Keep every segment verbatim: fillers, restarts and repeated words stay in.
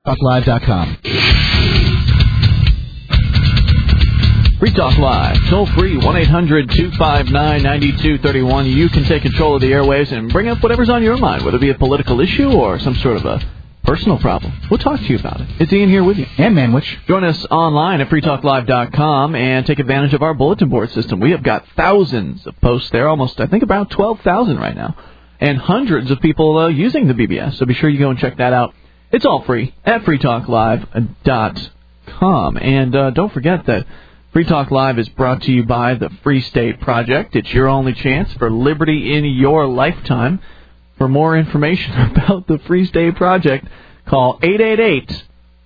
talk live dot com. Free Talk Live, toll free, one eight hundred two five nine nine two three one. You can take control of the airwaves and bring up whatever's on your mind, whether it be a political issue or some sort of a personal problem. We'll talk to you about it. It's Ian here with you. And Manwich. Join us online at free talk live dot com and take advantage of our bulletin board system. We have got thousands of posts there, almost, I think, about twelve thousand right now, and hundreds of people uh, using the B B S. So be sure you go and check that out. It's all free at free talk live dot com. And uh, don't forget that Free Talk Live is brought to you by the Free State Project. It's your only chance for liberty in your lifetime. For more information about the Free State Project, call eight eight eight.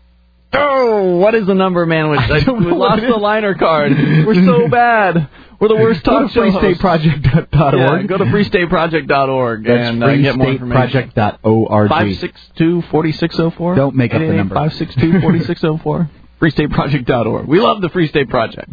Oh, what is the number, man? We lost the liner card. We're so bad. We're the worst talk show hosts. Free State Project dot org. Yeah, go to free state project dot org and uh, get more information. free state project dot org. five six two, four six zero four. Don't make up the number. five six two, four six zero four. free state project dot org. We love the Free State Project.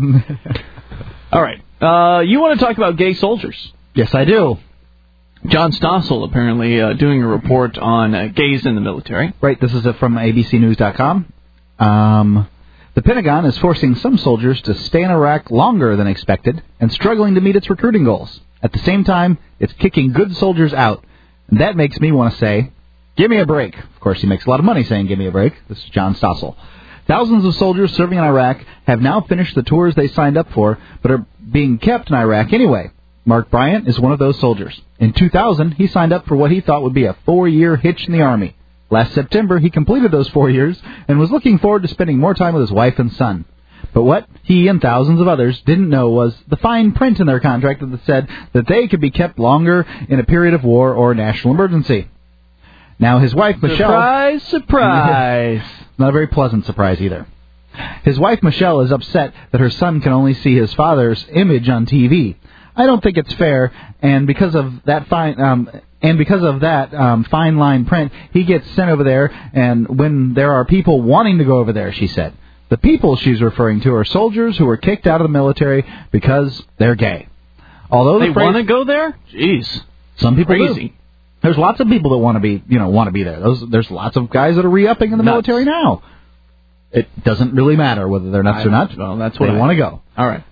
All right. Uh, you want to talk about gay soldiers? Yes, I do. John Stossel apparently uh, doing a report on uh, gays in the military. Right. This is uh, from A B C News dot com. Um, the Pentagon is forcing some soldiers to stay in Iraq longer than expected and struggling to meet its recruiting goals. At the same time, it's kicking good soldiers out. And that makes me want to say, give me a break. Of course, he makes a lot of money saying give me a break. This is John Stossel. Thousands of soldiers serving in Iraq have now finished the tours they signed up for, but are being kept in Iraq anyway. Mark Bryant is one of those soldiers. In two thousand, he signed up for what he thought would be a four-year hitch in the Army. Last September, he completed those four years and was looking forward to spending more time with his wife and son. But what he and thousands of others didn't know was the fine print in their contract that said that they could be kept longer in a period of war or national emergency. Now, his wife, Michelle... Surprise, surprise. Not a very pleasant surprise either. His wife, Michelle, is upset that her son can only see his father's image on T V. I don't think it's fair, and because of that fine... Um, And because of that um, fine line print, he gets sent over there, and when there are people wanting to go over there, she said. The people she's referring to are soldiers who were kicked out of the military because they're gay. Although they the phrase, want to go there? Jeez. Some people Crazy. do. There's lots of people that want to be, you know, want to be there. Those, there's lots of guys that are re-upping in the Nuts. military now. It doesn't really matter whether they're nuts I, or not. Well, that's what they I want to go. All right.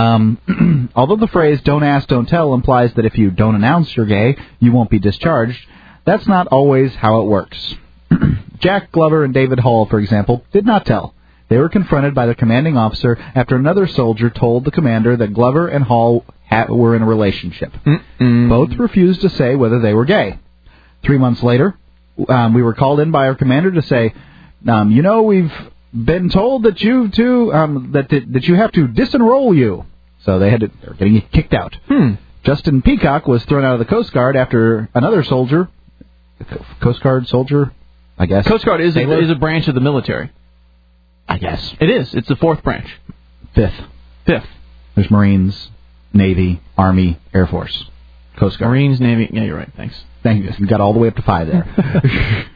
Um, although the phrase don't ask, don't tell implies that if you don't announce you're gay, you won't be discharged, that's not always how it works. Jack Glover and David Hall, for example, did not tell. They were confronted by their commanding officer after another soldier told the commander that Glover and Hall ha- were in a relationship. Mm-mm. Both refused to say whether they were gay. Three months later, um, we were called in by our commander to say, um, you know, we've... been told that you two um, that that you have to disenroll you, so they had to they were getting kicked out. Hmm. Justin Peacock was thrown out of the Coast Guard after another soldier, Coast Guard soldier, I guess. Coast Guard is a, is a branch of the military. I guess it is. It's the fourth branch. Fifth. Fifth. There's Marines, Navy, Army, Air Force, Coast Guard. Marines, Navy. Yeah, you're right. Thanks. Thank you. You got all the way up to five there.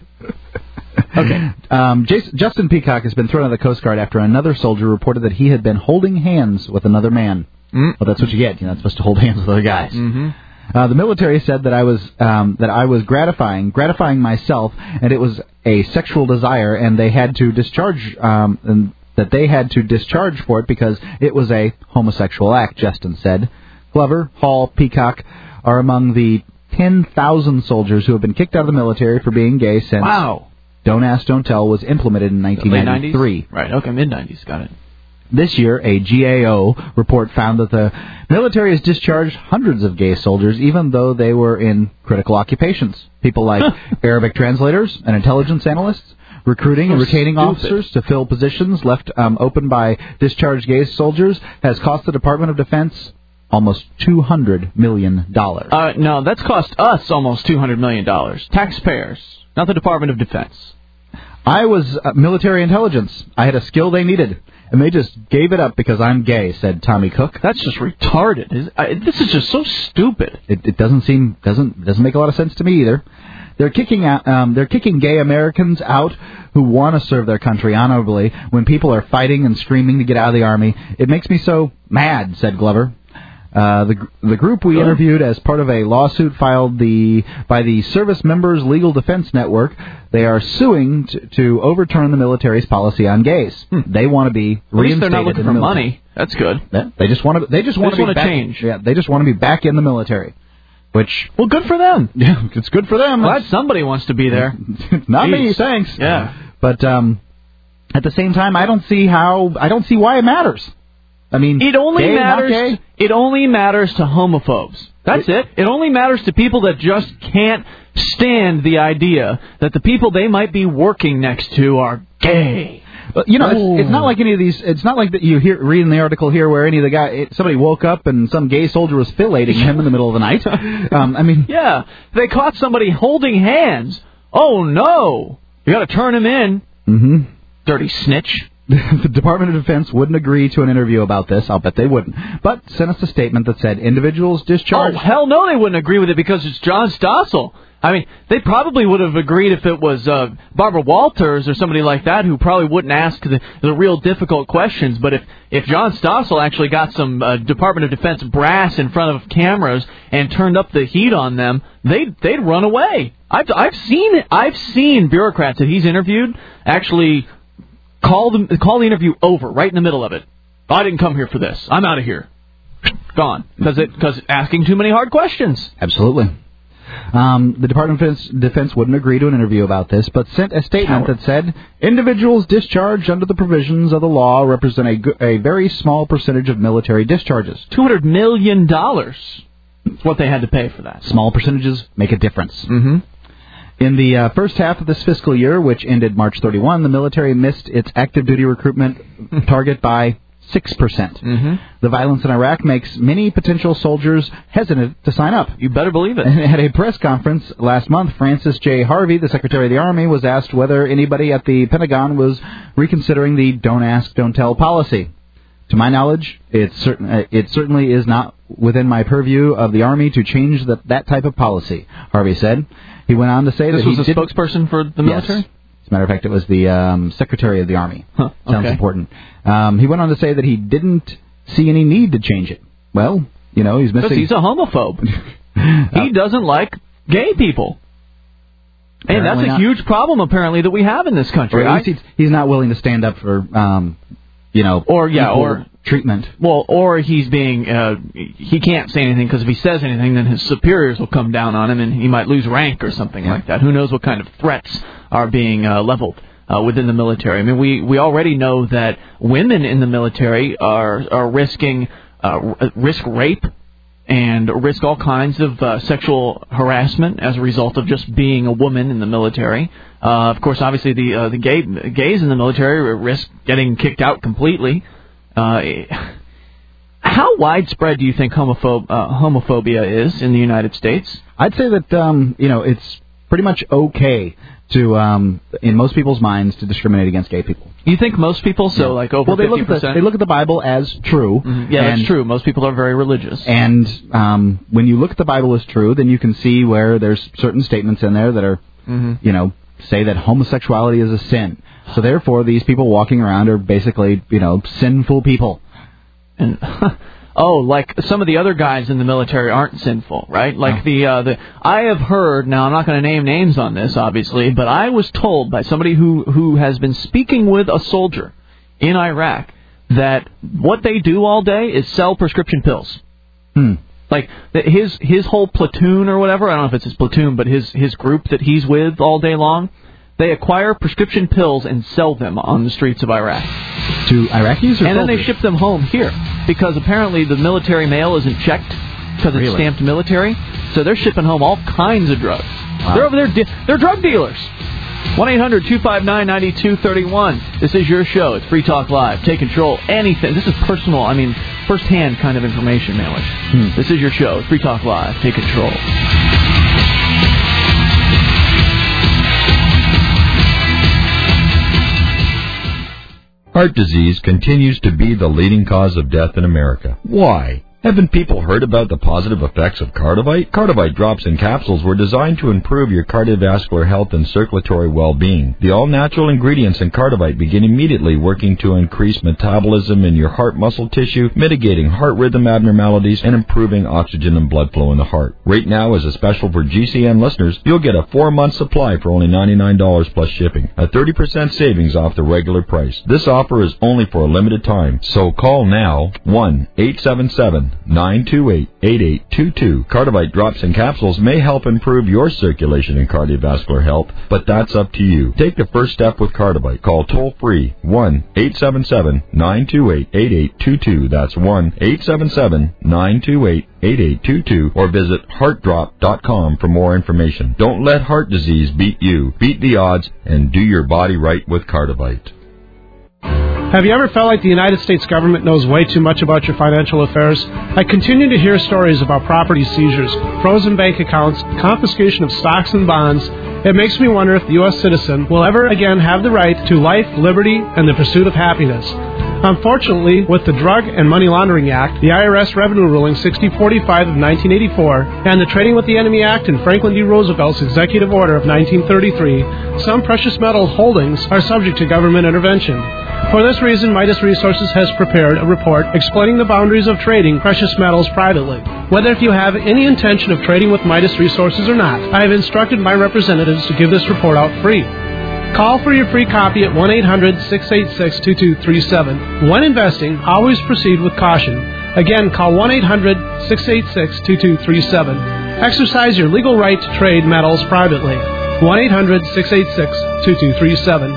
Okay. Um, Jason, Justin Peacock has been thrown out of the Coast Guard after another soldier reported that he had been holding hands with another man. Mm. Well, that's what you get. You're not supposed to hold hands with other guys. Mm-hmm. Uh, the military said that I was um, that I was gratifying, gratifying myself, and it was a sexual desire, and they had to discharge, um, and that they had to discharge for it because it was a homosexual act. Justin said. Glover, Hall, Peacock are among the ten thousand soldiers who have been kicked out of the military for being gay since. Wow. Don't Ask, Don't Tell was implemented in nineteen ninety-three. Right, okay, mid nineties, got it. This year, a G A O report found that the military has discharged hundreds of gay soldiers, even though they were in critical occupations. People like Arabic translators and intelligence analysts, recruiting so and retaining stupid. officers to fill positions left um, open by discharged gay soldiers has cost the Department of Defense almost two hundred million dollars. Uh, no, that's cost us almost two hundred million dollars. Taxpayers, not the Department of Defense. I was uh, military intelligence. I had a skill they needed, and they just gave it up because I'm gay, said Tommy Cook. That's just retarded. Is, I, this is just so stupid. It, it doesn't seem doesn't doesn't make a lot of sense to me either. They're kicking out, um, they're kicking gay Americans out who want to serve their country honorably when people are fighting and screaming to get out of the Army. It makes me so mad, said Glover. Uh, the the group we interviewed as part of a lawsuit filed the by the Service Members Legal Defense Network. They are suing to, to overturn the military's policy on gays. Hmm. They want to be At least reinstated. They're not looking in for the military. money. That's good. Yeah, they just want to. They just want they to just be back, change. Yeah, they just want to be back in the military. Which well, good for them. Yeah, it's good for them. Glad somebody wants to be there. Not Jeez. me, thanks. Yeah, but um, at the same time, I don't see how. I don't see why it matters. I mean, it only gay, matters. Not gay? It only matters to homophobes. That's it. It only matters to people that just can't stand the idea that the people they might be working next to are gay. But, you know, it's, it's not like any of these. It's not like that you hear read in the article here where any of the guy it, somebody woke up and some gay soldier was filleting him in the middle of the night. Um, I mean, yeah, they caught somebody holding hands. Oh no, you got to turn him in. Mm-hmm. Dirty snitch. The Department of Defense wouldn't agree to an interview about this. I'll bet they wouldn't. But sent us a statement that said individuals discharged. Oh, hell no, they wouldn't agree with it because it's John Stossel. I mean, they probably would have agreed if it was uh, Barbara Walters or somebody like that who probably wouldn't ask the, the real difficult questions. But if, if John Stossel actually got some uh, Department of Defense brass in front of cameras and turned up the heat on them, they'd, they'd run away. I've, I've seen I've seen bureaucrats that he's interviewed actually call the, call the interview over right in the middle of it. I didn't come here for this. I'm out of here. Gone. Because it, because asking too many hard questions. Absolutely. Um, the Department of Defense, Defense wouldn't agree to an interview about this, but sent a statement Coward. that said, individuals discharged under the provisions of the law represent a, g- a very small percentage of military discharges. two hundred million dollars is what they had to pay for that. Small percentages make a difference. Mm-hmm. In the uh, first half of this fiscal year, which ended March thirty-first, the military missed its active duty recruitment target by six percent. Mm-hmm. The violence in Iraq makes many potential soldiers hesitant to sign up. You better believe it. At a press conference last month, Francis J. Harvey, the Secretary of the Army, was asked whether anybody at the Pentagon was reconsidering the don't ask, don't tell policy. To my knowledge, it, certain, uh, it certainly is not within my purview of the Army to change the, that type of policy, Harvey said. He went on to say this that he was a didn't... spokesperson for the military? Yes. As a matter of fact, it was the um, Secretary of the Army. Huh, Sounds okay. important. Um, he went on to say that he didn't see any need to change it. Well, you know, he's missing... Because he's a homophobe. He doesn't like gay people. And that's a not. huge problem, apparently, that we have in this country. Or at least he's, he's not willing to stand up for, um, you know, or yeah, equal or treatment. Well, or he's being, uh, he can't say anything because if he says anything, then his superiors will come down on him and he might lose rank or something yeah. like that. Who knows what kind of threats are being uh, leveled uh, within the military? I mean, we, we already know that women in the military are are risking uh, risk rape and risk all kinds of uh, sexual harassment as a result of just being a woman in the military. Uh, of course, obviously the uh, the gay gays in the military risk getting kicked out completely. Uh, how widespread do you think homophob- uh, homophobia is in the United States? I'd say that um, you know it's pretty much okay to, um, in most people's minds, to discriminate against gay people. You think most people? So yeah. like over well, they fifty look at percent? the, they look at the Bible as true. Mm-hmm. Yeah, and, that's true. Most people are very religious. And um, when you look at the Bible as true, then you can see where there's certain statements in there that are, mm-hmm. you know, say that homosexuality is a sin. So therefore, these people walking around are basically, you know, sinful people. And oh, like some of the other guys in the military aren't sinful, right? Like no. the uh, the I have heard. Now I'm not going to name names on this, obviously, but I was told by somebody who who has been speaking with a soldier in Iraq that what they do all day is sell prescription pills. Hmm. Like his his whole platoon or whatever. I don't know if it's his platoon, but his his group that he's with all day long. They acquire prescription pills and sell them on the streets of Iraq. To Iraqis or And then they soldiers? ship them home here because apparently the military mail isn't checked because Really? it's stamped military. So they're shipping home all kinds of drugs. Wow. They're over there. Di- they're drug dealers. one eight hundred two five nine nine two three one. This is your show. It's Free Talk Live. Take control. Anything. This is personal. I mean, first-hand kind of information, Malish. Hmm. This is your show. It's Free Talk Live. Take control. Heart disease continues to be the leading cause of death in America. Why? Haven't people heard about the positive effects of Cardivite? Cardivite drops and capsules were designed to improve your cardiovascular health and circulatory well-being. The all-natural ingredients in Cardivite begin immediately working to increase metabolism in your heart muscle tissue, mitigating heart rhythm abnormalities, and improving oxygen and blood flow in the heart. Right now, as a special for G C N listeners, you'll get a four-month supply for only ninety-nine dollars plus shipping, a thirty percent savings off the regular price. This offer is only for a limited time, so call now, one eight seven seven nine two eight, eight eight two two. Cardivite drops and capsules may help improve your circulation and cardiovascular health, but that's up to you. Take the first step with Cardivite. Call toll-free one eight seven seven nine two eight, eight eight two two. That's one eight seven seven nine two eight, eight eight two two, or visit heart drop dot com for more information. Don't let heart disease beat you. Beat the odds and do your body right with Cardivite. Have you ever felt like the United States government knows way too much about your financial affairs? I continue to hear stories about property seizures, frozen bank accounts, confiscation of stocks and bonds. It makes me wonder if the U S citizen will ever again have the right to life, liberty, and the pursuit of happiness. Unfortunately, with the Drug and Money Laundering Act, the I R S Revenue Ruling sixty forty-five of nineteen eighty-four, and the Trading with the Enemy Act and Franklin D. Roosevelt's Executive Order of nineteen thirty-three, some precious metal holdings are subject to government intervention. For this reason, Midas Resources has prepared a report explaining the boundaries of trading precious metals privately. Whether if you have any intention of trading with Midas Resources or not, I have instructed my representatives to give this report out free. Call for your free copy at one eight hundred, six eight six, two two three seven. When investing, always proceed with caution. Again, call one eight hundred, six eight six, two two three seven. Exercise your legal right to trade metals privately. one eight hundred, six eight six, two two three seven.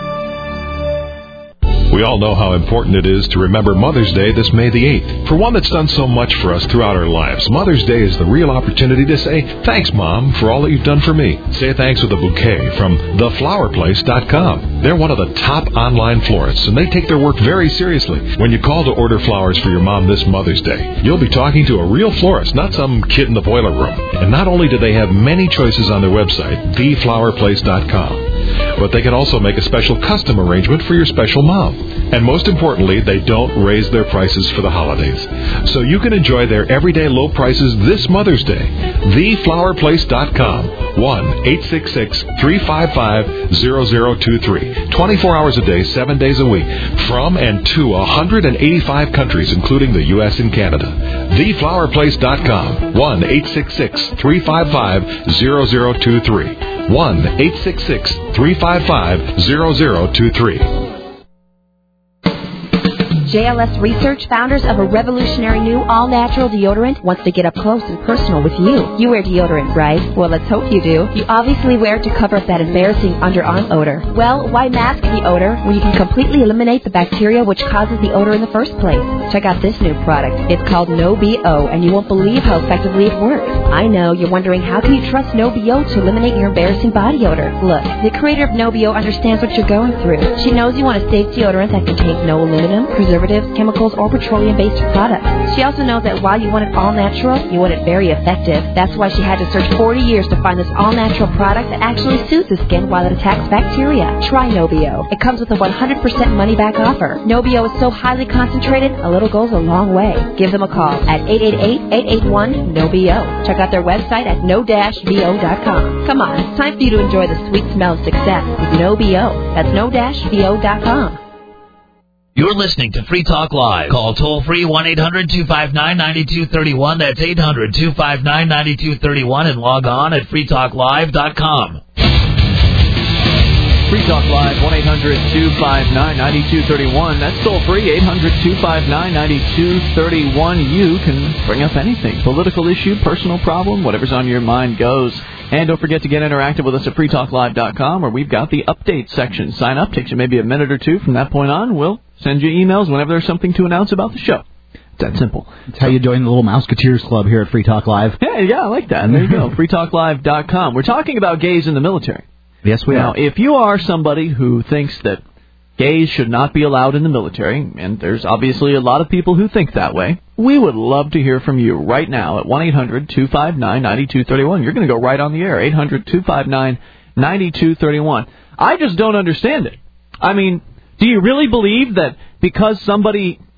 We all know how important it is to remember Mother's Day this May the eighth. For one that's done so much for us throughout our lives, Mother's Day is the real opportunity to say, thanks, Mom, for all that you've done for me. Say thanks with a bouquet from the flower place dot com. They're one of the top online florists, and they take their work very seriously. When you call to order flowers for your mom this Mother's Day, you'll be talking to a real florist, not some kid in the boiler room. And not only do they have many choices on their website, the flower place dot com, but they can also make a special custom arrangement for your special mom. And most importantly, they don't raise their prices for the holidays. So you can enjoy their everyday low prices this Mother's Day. the flower place dot com. one eight six six, three five five, zero zero two three. twenty-four hours a day, seven days a week. From and to one hundred eighty-five countries, including the U S and Canada. the flower place dot com. one eight six six, three five five, zero zero two three. one eight six six, three five five, zero zero two three. J L S Research, founders of a revolutionary new all-natural deodorant, wants to get up close and personal with you. You wear deodorant, right? Well, let's hope you do. You obviously wear it to cover up that embarrassing underarm odor. Well, why mask the odor when you can completely eliminate the bacteria which causes the odor in the first place? Check out this new product. It's called No B O, and you won't believe how effectively it works. I know, you're wondering, how can you trust No B O to eliminate your embarrassing body odor? Look, the creator of No B O understands what you're going through. She knows you want a safe deodorant that contains no aluminum, preservatives, chemicals, or petroleum-based products. She also knows that while you want it all natural, you want it very effective. That's why she had to search forty years to find this all-natural product that actually soothes the skin while it attacks bacteria. Try No B O. It comes with a one hundred percent money-back offer. No B O is so highly concentrated, a little goes a long way. Give them a call at eight eight eight, eight eight one, N O B O. Check out their website at no dash B O dot com. Come on, it's time for you to enjoy the sweet smell of success with No B O. That's no dash B O dot com. You're listening to Free Talk Live. Call toll-free one eight hundred, two five nine, nine two three one. That's eight hundred, two five nine, nine two three one, and log on at free talk live dot com. Free Talk Live, one eight hundred, two five nine, nine two three one. That's toll-free, eight hundred, two five nine, nine two three one. You can bring up anything. Political issue, personal problem, whatever's on your mind goes. And don't forget to get interactive with us at free talk live dot com, where we've got the update section. Sign up, takes you maybe a minute or two. From that point on, we'll send you emails whenever there's something to announce about the show. It's that simple. It's how you join the little Mouseketeers Club here at Free Talk Live. Yeah, yeah, I like that. And there you go, free talk live dot com. We're talking about gays in the military. Yes, we now, are. Now, if you are somebody who thinks that gays should not be allowed in the military, and there's obviously a lot of people who think that way, we would love to hear from you right now at one eight hundred, two five nine, nine two three one. You're going to go right on the air, eight hundred, two five nine, nine two three one. I just don't understand it. I mean, do you really believe that because somebody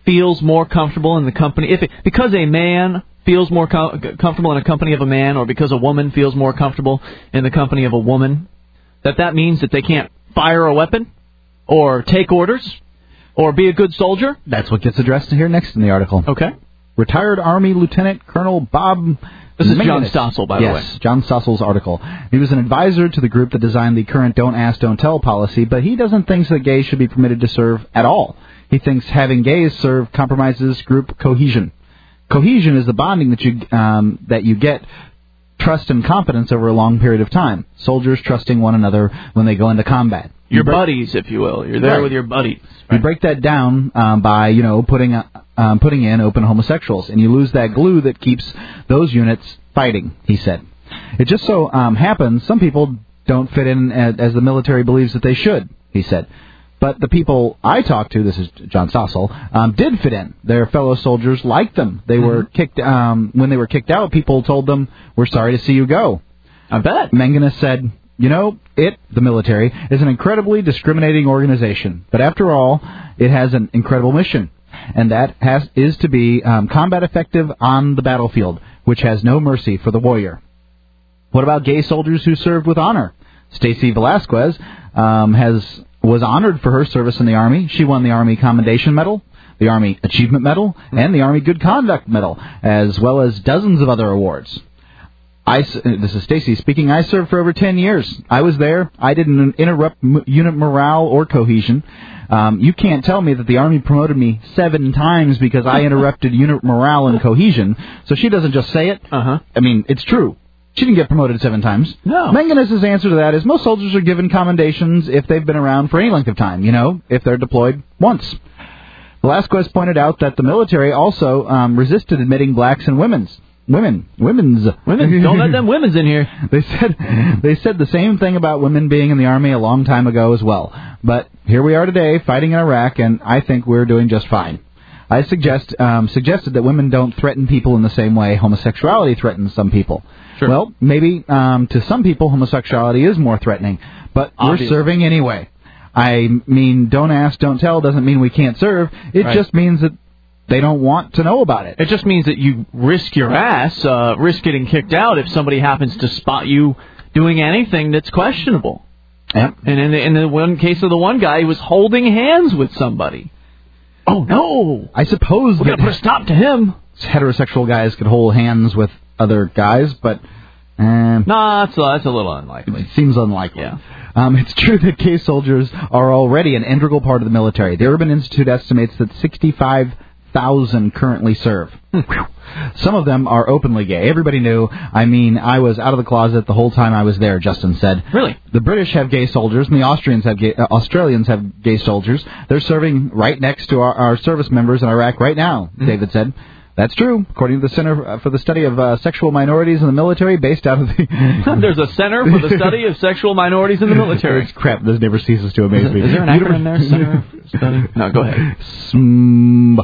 feels more comfortable in the company, if it, because a man feels more com- comfortable in a company of a man, or because a woman feels more comfortable in the company of a woman, that that means that they can't fire a weapon or take orders or be a good soldier? That's what gets addressed here next in the article. Okay. Retired Army Lieutenant Colonel Bob... This is Mingus. John Stossel, by yes, the way. Yes, John Stossel's article. He was an advisor to the group that designed the current Don't Ask, Don't Tell policy, but he doesn't think that gays should be permitted to serve at all. He thinks having gays serve compromises group cohesion. Cohesion is the bonding that you um, that you get, trust and confidence over a long period of time. Soldiers trusting one another when they go into combat. Your you break, buddies, if you will. You're there right. with your buddies. You break that down um, by, you know, putting uh, um, putting in open homosexuals, and you lose that glue that keeps those units fighting, he said. It just so um, happens some people don't fit in as, as the military believes that they should, he said. But the people I talked to, this is John Stossel, um, did fit in. Their fellow soldiers liked them. They mm-hmm. were kicked um, when they were kicked out, people told them, "We're sorry to see you go." I bet. Mengenes said, "You know, it, the military, is an incredibly discriminating organization. But after all, it has an incredible mission. And that has is to be um, combat effective on the battlefield, which has no mercy for the warrior." What about gay soldiers who served with honor? Stacy Velasquez um, has was honored for her service in the Army. She won the Army Commendation Medal, the Army Achievement Medal, and the Army Good Conduct Medal, as well as dozens of other awards. I, this is Stacy speaking. I served for over ten years. I was there. I didn't interrupt m- unit morale or cohesion. Um, you can't tell me that the Army promoted me seven times because I interrupted unit morale and cohesion. So she doesn't just say it. Uh-huh. I mean, it's true. She didn't get promoted seven times. No. Mengenes' answer to that is most soldiers are given commendations if they've been around for any length of time, you know, if they're deployed once. Velasquez pointed out that the military also um, resisted admitting blacks and women's. Women. Women's. Women. Don't let them women's in here. They said they said the same thing about women being in the Army a long time ago as well. But here we are today fighting in Iraq, and I think we're doing just fine. I suggest um, suggested that women don't threaten people in the same way homosexuality threatens some people. Sure. Well, maybe um, to some people homosexuality is more threatening, but Obviously. We're serving anyway. I mean, don't ask, don't tell doesn't mean we can't serve. It Right. just means that they don't want to know about it. It just means that you risk your ass, uh, risk getting kicked out if somebody happens to spot you doing anything that's questionable. Yep. And in the, in the one case of the one guy, he was holding hands with somebody. Oh, no. I suppose We're going to put a stop to him. Heterosexual guys could hold hands with other guys, but... Uh, nah, that's, uh, that's a little unlikely. It seems unlikely. Yeah. Um, it's true that gay soldiers are already an integral part of the military. The Urban Institute estimates that sixty-five thousand currently serve. Some of them are openly gay. Everybody knew. I mean, I was out of the closet the whole time I was there, Justin said. Really? The British have gay soldiers, and the Austrians have gay, uh, Australians have gay soldiers. They're serving right next to our, our service members in Iraq right now, mm-hmm. David said. That's true, according to the Center for the Study of uh, Sexual Minorities in the Military, based out of the... There's a Center for the Study of Sexual Minorities in the Military. Crap, this never ceases to amaze is, me. Is there an acronym there? Center for Study? No, go ahead. S M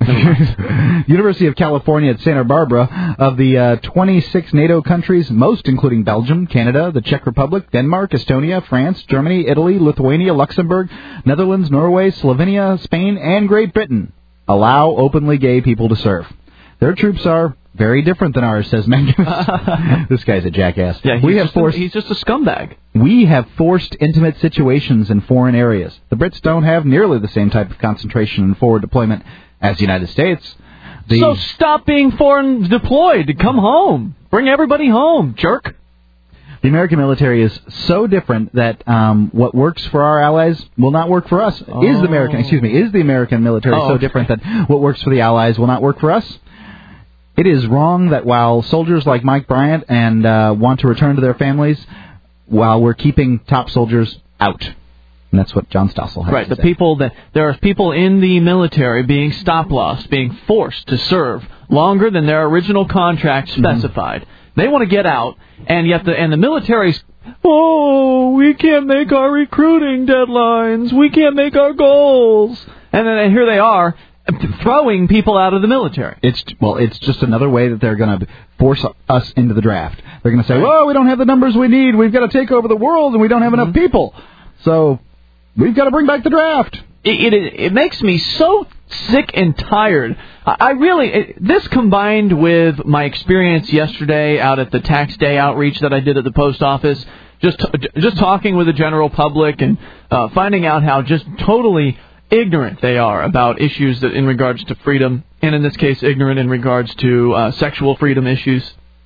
B. University of California at Santa Barbara. Of the uh, twenty-six NATO countries, most including Belgium, Canada, the Czech Republic, Denmark, Estonia, France, Germany, Italy, Lithuania, Luxembourg, Netherlands, Norway, Slovenia, Spain, and Great Britain, allow openly gay people to serve. Their troops are very different than ours, says Mengenes. This guy's a jackass. Yeah, he's, we have just forced, a, he's just a scumbag. We have forced intimate situations in foreign areas. The Brits don't have nearly the same type of concentration and forward deployment as the United States. The, so stop being foreign deployed. Come home. Bring everybody home, jerk. The American military is so different that um, what works for our allies will not work for us. Oh. Is the American, excuse me, is the American military oh, so okay. different that what works for the allies will not work for us? It is wrong that while soldiers like Mike Bryant and uh, want to return to their families, while we're keeping top soldiers out. And that's what John Stossel has right, to the say. people that there are people in the military being stop-lossed, being forced to serve longer than their original contract specified. Mm-hmm. They want to get out, and yet the and the military's, oh, we can't make our recruiting deadlines, we can't make our goals, and then here they are throwing people out of the military. It's well, it's just another way that they're going to force us into the draft. They're going to say, "Well, we don't have the numbers we need. We've got to take over the world, and we don't have mm-hmm. enough people. So we've got to bring back the draft." It, it it makes me so sick and tired. I, I really, it, this combined with my experience yesterday out at the tax day outreach that I did at the post office, just just talking with the general public and uh, finding out how just totally ignorant they are about issues that in regards to freedom, and in this case, ignorant in regards to uh, sexual freedom issues.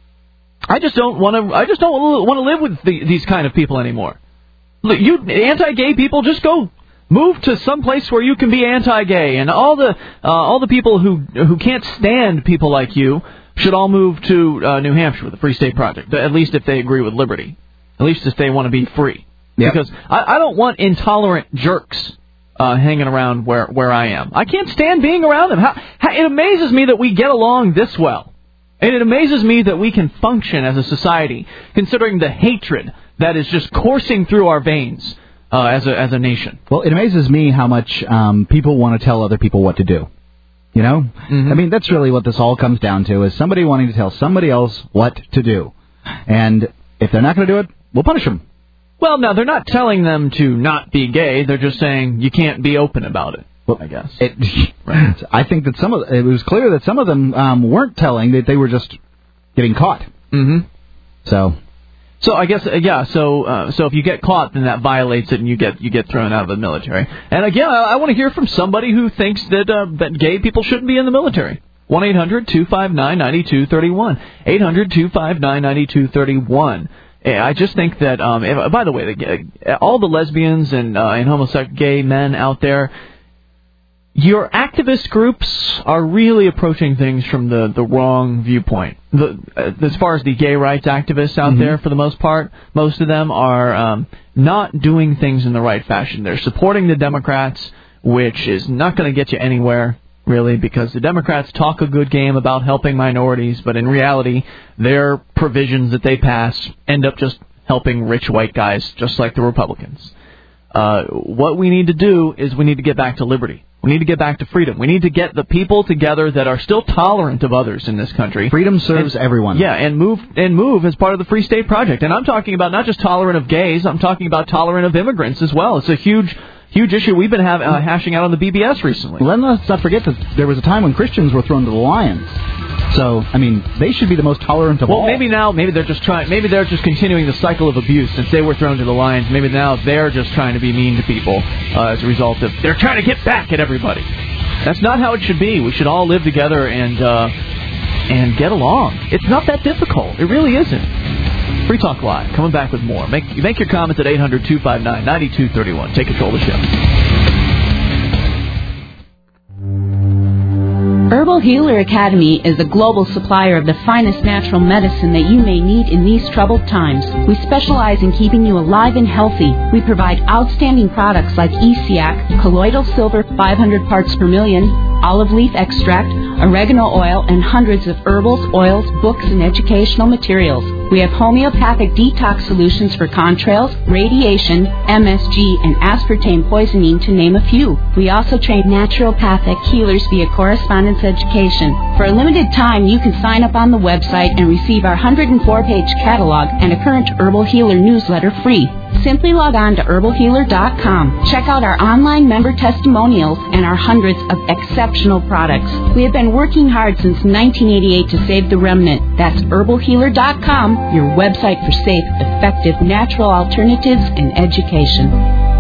I just don't want to. I just don't want to live with the, these kind of people anymore. Look, you anti-gay people, just go move to some place where you can be anti-gay, and all the uh, all the people who who can't stand people like you should all move to uh, New Hampshire with the Free State Project. At least if they agree with liberty. At least if they want to be free. Yep. Because I, I don't want intolerant jerks Uh, hanging around where, where I am. I can't stand being around them. How, how, it amazes me that we get along this well. And it amazes me that we can function as a society, considering the hatred that is just coursing through our veins uh, as a as a nation. Well, it amazes me how much um, people want to tell other people what to do. You know? Mm-hmm. I mean, that's really what this all comes down to, is somebody wanting to tell somebody else what to do. And if they're not going to do it, we'll punish them. Well, no, they're not telling them to not be gay. They're just saying you can't be open about it, well, I guess. It, right. I think that some of it was clear that some of them um, weren't telling, that they were just getting caught. Mm-hmm. So, so I guess uh, yeah. So uh, so if you get caught, then that violates it, and you get you get thrown out of the military. And again, I, I want to hear from somebody who thinks that uh, that gay people shouldn't be in the military. one eight hundred two five nine nine two three one. eight hundred two five nine nine two three one. I just think that, um, if, by the way, the, all the lesbians and, uh, and homosexual gay men out there, your activist groups are really approaching things from the, the wrong viewpoint. The, uh, as far as the gay rights activists out mm-hmm. there, for the most part, most of them are um, not doing things in the right fashion. They're supporting the Democrats, which is not going to get you anywhere, really, because the Democrats talk a good game about helping minorities, but in reality, their provisions that they pass end up just helping rich white guys, just like the Republicans. Uh, what we need to do is we need to get back to liberty. We need to get back to freedom. We need to get the people together that are still tolerant of others in this country. Freedom serves and, everyone. Yeah, and move and move as part of the Free State Project. And I'm talking about not just tolerant of gays, I'm talking about tolerant of immigrants as well. It's a huge Huge issue we've been have, uh, hashing out on the B B S recently. Well, let's not forget that there was a time when Christians were thrown to the lions. So, I mean, they should be the most tolerant of well, all. Well, maybe now, maybe they're just trying. Maybe they're just continuing the cycle of abuse since they were thrown to the lions. Maybe now they're just trying to be mean to people uh, as a result of they're trying to get back at everybody. That's not how it should be. We should all live together and uh, and get along. It's not that difficult. It really isn't. Free Talk Live, coming back with more. Make make your comments at eight hundred two five nine nine two three one. Take control of the show. Herbal Healer Academy is a global supplier of the finest natural medicine that you may need in these troubled times. We specialize in keeping you alive and healthy. We provide outstanding products like E C A C, colloidal silver five hundred parts per million, olive leaf extract, oregano oil, and hundreds of herbals, oils, books, and educational materials. We have homeopathic detox solutions for contrails, radiation, M S G, and aspartame poisoning, to name a few. We also train naturopathic healers via correspondence education. For a limited time, you can sign up on the website and receive our one hundred four page catalog and a current Herbal Healer newsletter free. Simply log on to herbal healer dot com. Check out our online member testimonials and our hundreds of exceptional products. We have been working hard since nineteen eighty-eight to save the remnant. That's herbal healer dot com, your website for safe, effective, natural alternatives and education.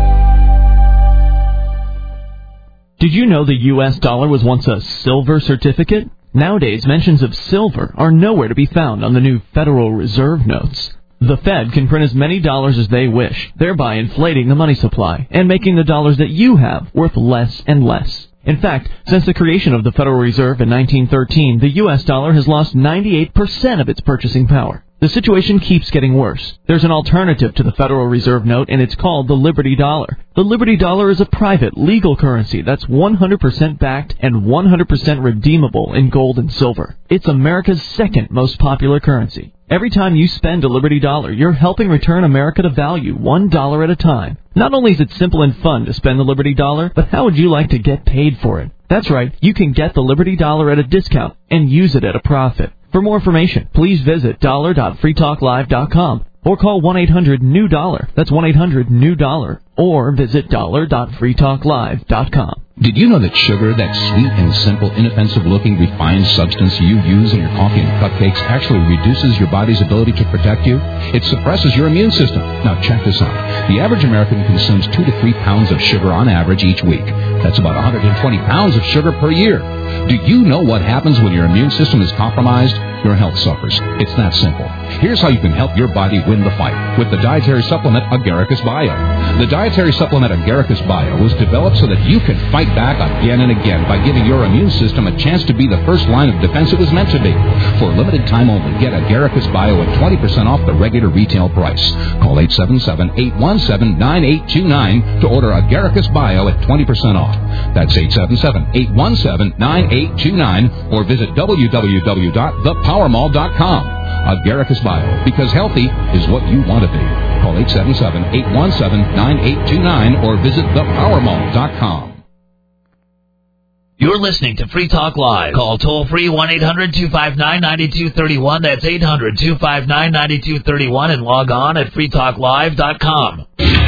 Did you know the U S dollar was once a silver certificate? Nowadays, mentions of silver are nowhere to be found on the new Federal Reserve notes. The Fed can print as many dollars as they wish, thereby inflating the money supply and making the dollars that you have worth less and less. In fact, since the creation of the Federal Reserve in nineteen thirteen, the U S dollar has lost ninety-eight percent of its purchasing power. The situation keeps getting worse. There's an alternative to the Federal Reserve note, and it's called the Liberty Dollar. The Liberty Dollar is a private, legal currency that's one hundred percent backed and one hundred percent redeemable in gold and silver. It's America's second most popular currency. Every time you spend a Liberty Dollar, you're helping return America to value, one dollar at a time. Not only is it simple and fun to spend the Liberty Dollar, but how would you like to get paid for it? That's right, you can get the Liberty Dollar at a discount and use it at a profit. For more information, please visit dollar dot free talk live dot com or call one eight hundred new dollar. That's one eight hundred new dollar. Or visit dollar dot free talk live dot com. Did you know that sugar, that sweet and simple, inoffensive-looking, refined substance you use in your coffee and cupcakes, actually reduces your body's ability to protect you? It suppresses your immune system. Now, check this out. The average American consumes two to three pounds of sugar on average each week. That's about one hundred twenty pounds of sugar per year. Do you know what happens when your immune system is compromised? Your health suffers. It's that simple. Here's how you can help your body win the fight with the dietary supplement Agaricus Bio. The dietary supplement Agaricus Bio was developed so that you can fight back again and again by giving your immune system a chance to be the first line of defense it was meant to be. For a limited time only, get Agaricus Bio at twenty percent off the regular retail price. Call eight seven seven, eight one seven, nine eight two nine to order Agaricus Bio at twenty percent off. That's eight seven seven, eight one seven, nine eight two nine or visit w w w dot the power mall dot com. Agaricus Bio, because healthy is what you want to be. Call eight seven seven, eight one seven, nine eight two nine or visit the power mall dot com. You're listening to Free Talk Live. Call toll-free one eight hundred, two five nine, nine two three one. That's eight hundred, two five nine, nine two three one and log on at free talk live dot com.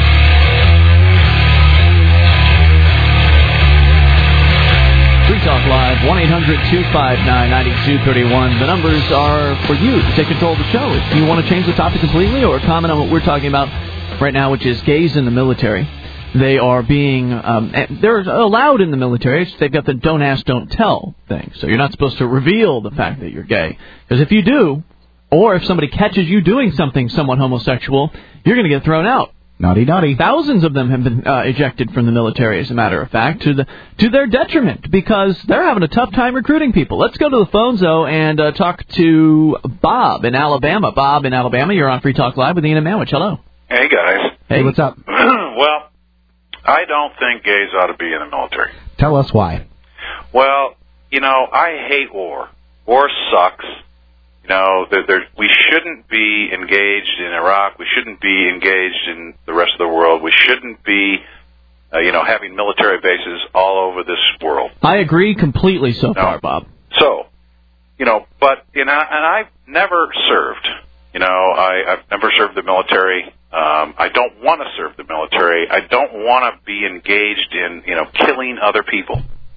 Free Talk Live, one eight hundred, two five nine, nine two three one. The numbers are for you to take control of the show. If you want to change the topic completely or comment on what we're talking about right now, which is gays in the military. They are being, um, they're allowed in the military. They've got the don't ask, don't tell thing. So you're not supposed to reveal the fact that you're gay. Because if you do, or if somebody catches you doing something somewhat homosexual, you're going to get thrown out. Naughty, naughty. Thousands of them have been uh, ejected from the military, as a matter of fact, to the to their detriment, because they're having a tough time recruiting people. Let's go to the phones, though, and uh, talk to Bob in Alabama. Bob in Alabama, you're on Free Talk Live with Ian and Manwich. Hello. Hey, guys. Hey, what's up? Well, I don't think gays ought to be in the military. Tell us why. Well, you know, I hate war. War sucks. You know, there, there, we shouldn't be engaged in Iraq. We shouldn't be engaged in the rest of the world. We shouldn't be, uh, you know, having military bases all over this world. I agree completely so no. far, Bob. So, you know, but, you know, and I've never served. You know, I, I've never served the military. Um, I don't want to serve the military. I don't want to be engaged in, you know, killing other people.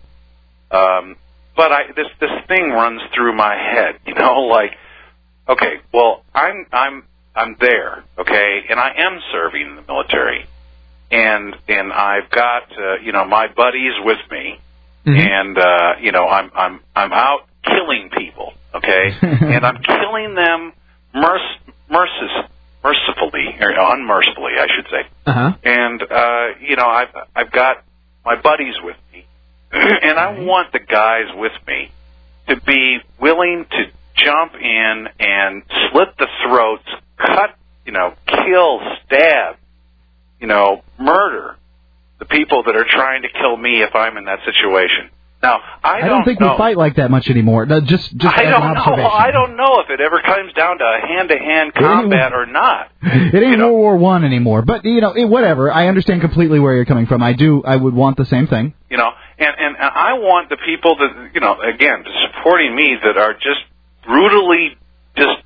Um, but I, this this thing runs through my head, you know, like, okay, well, I'm I'm I'm there, okay, and I am serving in the military, and and I've got uh, you know my buddies with me, mm-hmm. and uh, you know I'm I'm I'm out killing people, okay, and I'm killing them merc- mercis- mercifully or unmercifully, I should say, uh-huh. and uh, you know I've I've got my buddies with me. And I want the guys with me to be willing to jump in and slit the throats, cut, you know, kill, stab, you know, murder the people that are trying to kill me if I'm in that situation. Now, I don't, I don't think know. we fight like that much anymore. No, just, just I as don't an know. observation. I don't know if it ever comes down to hand-to-hand combat or not. It ain't you know? World War One anymore. But you know, it, whatever. I understand completely where you're coming from. I do. I would want the same thing. You know, and, and, and I want the people that, you know, again, supporting me that are just brutally just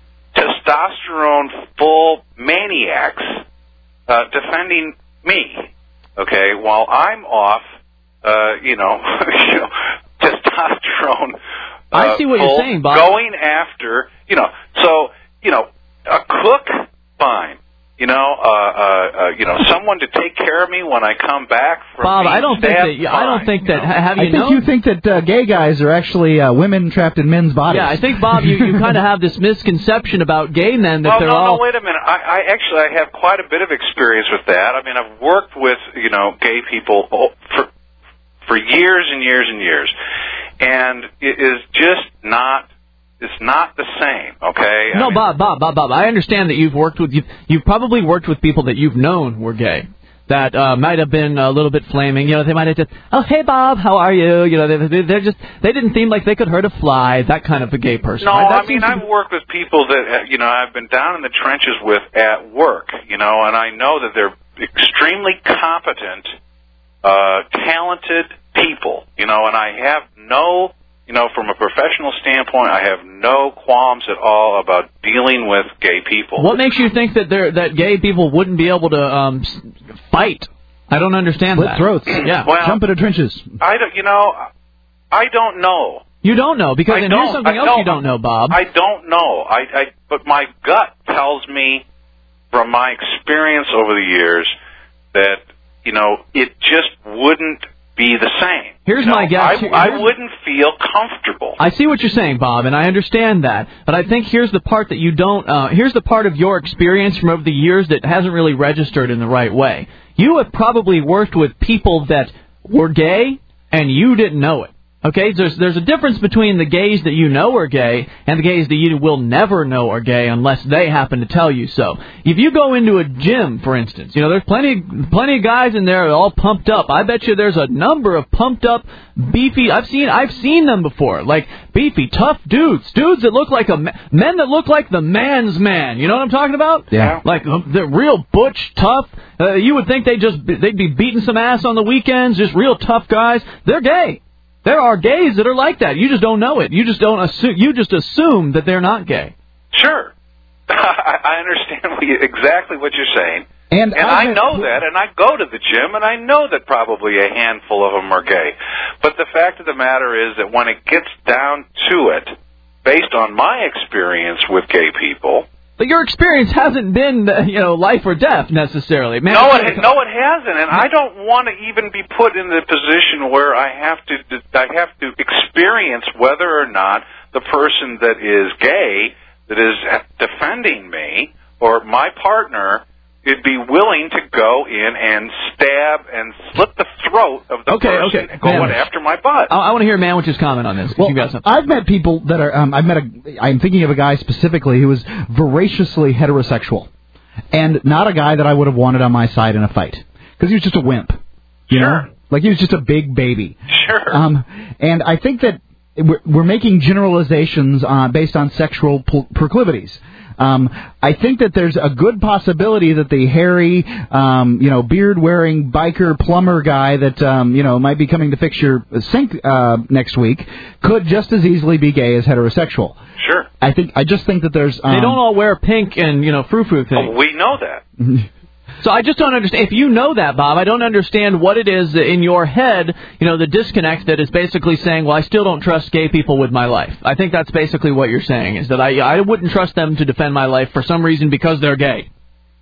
testosterone-full maniacs uh, defending me, okay, while I'm off, uh, you know, you know testosterone. Uh, I see what full, you're saying, Bob. Going after, you know, so, you know, a cook, fine. You know, uh, uh, uh, you know, someone to take care of me when I come back from Bob, being I don't think stabbed, that. I don't fine, think that. You know? Have you I think known? you think that uh, gay guys are actually uh, women trapped in men's bodies. Yeah, I think, Bob, you, you kind of have this misconception about gay men that well, they're no, all. no, wait a minute. I, I actually I have quite a bit of experience with that. I mean, I've worked with you know gay people for for years and years and years, and it is just not. It's not the same, okay? No, I mean, Bob, Bob, Bob, Bob. I understand that you've worked with you've, you've probably worked with people that you've known were gay. That uh, might have been a little bit flaming. You know, they might have just, oh, hey, Bob, how are you? You know, they, they're just, they didn't seem like they could hurt a fly. That kind of a gay person. No, right? I mean, I've worked with people that, you know, I've been down in the trenches with at work, you know, and I know that they're extremely competent, uh, talented people, you know, and I have no, you know, from a professional standpoint, I have no qualms at all about dealing with gay people. What makes you think that they're, that gay people wouldn't be able to um, fight I don't understand Split that. throats. Yeah. Well, Jump into trenches. I don't, you know, I don't know. You don't know, because I and don't, here's something I else don't, you don't know, Bob. I don't know. I, I, but my gut tells me, from my experience over the years, that, you know, it just wouldn't be the same. Here's you know, my guess. I, I wouldn't feel comfortable. I see what you're saying, Bob, and I understand that. But I think here's the part that you don't, uh, here's the part of your experience from over the years that hasn't really registered in the right way. You have probably worked with people that were gay, and you didn't know it. Okay, there's there's a difference between the gays that you know are gay and the gays that you will never know are gay unless they happen to tell you so. If you go into a gym, for instance, you know, there's plenty plenty of guys in there all pumped up. I bet you there's a number of pumped up, beefy. I've seen I've seen them before, like beefy, tough dudes, dudes that look like a men that look like the man's man. You know what I'm talking about? Yeah. Like they're real butch, tough. Uh, you would think they just they'd be beating some ass on the weekends, just real tough guys. They're gay. There are gays that are like that. You just don't know it. You just don't assume. You just assume that they're not gay. Sure, I understand what you, exactly what you're saying, and, and I know that. And I go to the gym, and I know that probably a handful of them are gay. But the fact of the matter is that when it gets down to it, based on my experience with gay people. But your experience hasn't been, you know, life or death necessarily. Man, no, it, no, it hasn't, and I don't want to even be put in the position where I have to, I have to experience whether or not the person that is gay, that is defending me, or my partner, would be willing to go in and stab and slit the throat of the okay, person okay. going Man, after my butt. I, I want to hear Manwich's comment on this. Well, you got something. I've met people that are. Um, I've met a. I'm thinking of a guy specifically who was voraciously heterosexual, and not a guy that I would have wanted on my side in a fight because he was just a wimp. You sure. know? Like he was just a big baby. Sure. Um, and I think that we're, we're making generalizations uh, based on sexual pl- proclivities. Um, I think that there's a good possibility that the hairy, um, you know, beard-wearing biker plumber guy that, um, you know, might be coming to fix your sink uh, next week could just as easily be gay as heterosexual. Sure. I think. I just think that there's. Um, they don't all wear pink and, you know, frou-frou things. Oh, we know that. So I just don't understand. If you know that, Bob, I don't understand what it is in your head, you know, the disconnect that is basically saying, well, I still don't trust gay people with my life. I think that's basically what you're saying, is that I I wouldn't trust them to defend my life for some reason because they're gay.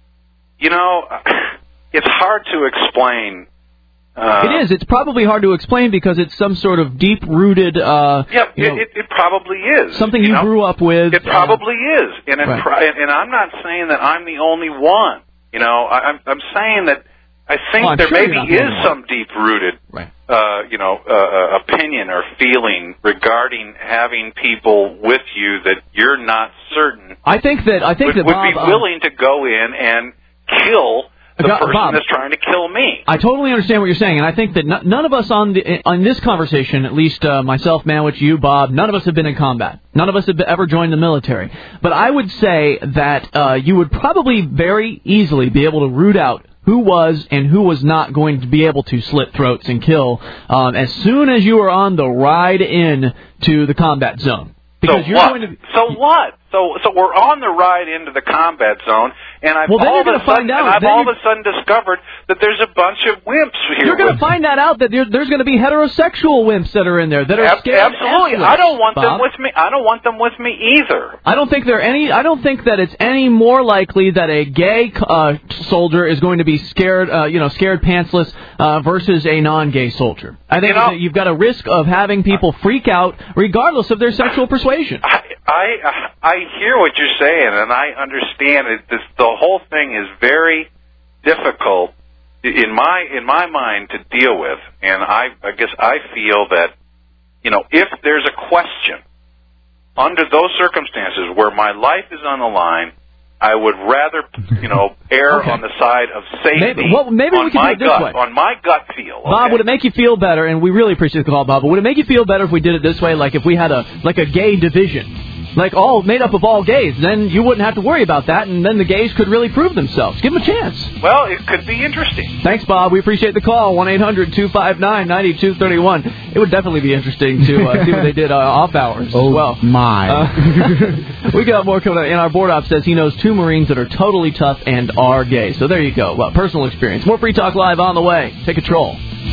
You know, it's hard to explain. Uh, it is. It's probably hard to explain because it's some sort of deep-rooted... Uh, yeah, you know, it, it probably is. Something you, you know? grew up with. It probably uh, is. And, it right. pro- and I'm not saying that I'm the only one. You know, I, I'm, I'm saying that I think well, there sure maybe is some deep-rooted, right. uh, you know, uh, opinion or feeling regarding having people with you that you're not certain. I think that I think would, that would Bob, be willing um, to go in and kill the Bob, person that's trying to kill me. I totally understand what you're saying, and I think that n- none of us on the on this conversation, at least uh, myself, Manwich, you, Bob, none of us have been in combat. None of us have ever joined the military. But I would say that uh, you would probably very easily be able to root out who was and who was not going to be able to slit throats and kill um, as soon as you were on the ride in to the combat zone. Because so you're what? Going to, so what? So so we're on the ride into the combat zone, and I've well, all of a sudden, find out. and I've then all of a sudden discovered that there's a bunch of wimps here. You're going to find that out that there, there's going to be heterosexual wimps that are in there that are Ab- scared. Absolutely, athletes, I don't want Bob. them with me. I don't want them with me either. I don't think they're any. I don't think that it's any more likely that a gay uh, soldier is going to be scared, uh, you know, scared pantsless uh, versus a non-gay soldier. I think you know, that you've got a risk of having people freak out regardless of their sexual persuasion. I I, I hear what you're saying, and I understand it. This, the whole thing is very difficult in my in my mind to deal with, and I I guess I feel that, you know, if there's a question under those circumstances where my life is on the line, I would rather, you know, err okay. on the side of safety. Maybe, well, maybe on we can my do it this gut, way. On my gut feel. Bob, okay? would it make you feel better? And we really appreciate the call, Bob. But would it make you feel better if we did it this way, like if we had a like a gay division? like all made up of all gays. Then you wouldn't have to worry about that, and then the gays could really prove themselves. Give them a chance. Well, it could be interesting. Thanks, Bob. We appreciate the call. one eight hundred two five nine nine two three one. It would definitely be interesting to uh, see what they did uh, off hours oh, as well. my. Uh, we got more coming up. And our board op says he knows two Marines that are totally tough and are gay. So there you go. Well, personal experience. More Free Talk Live on the way. Take control.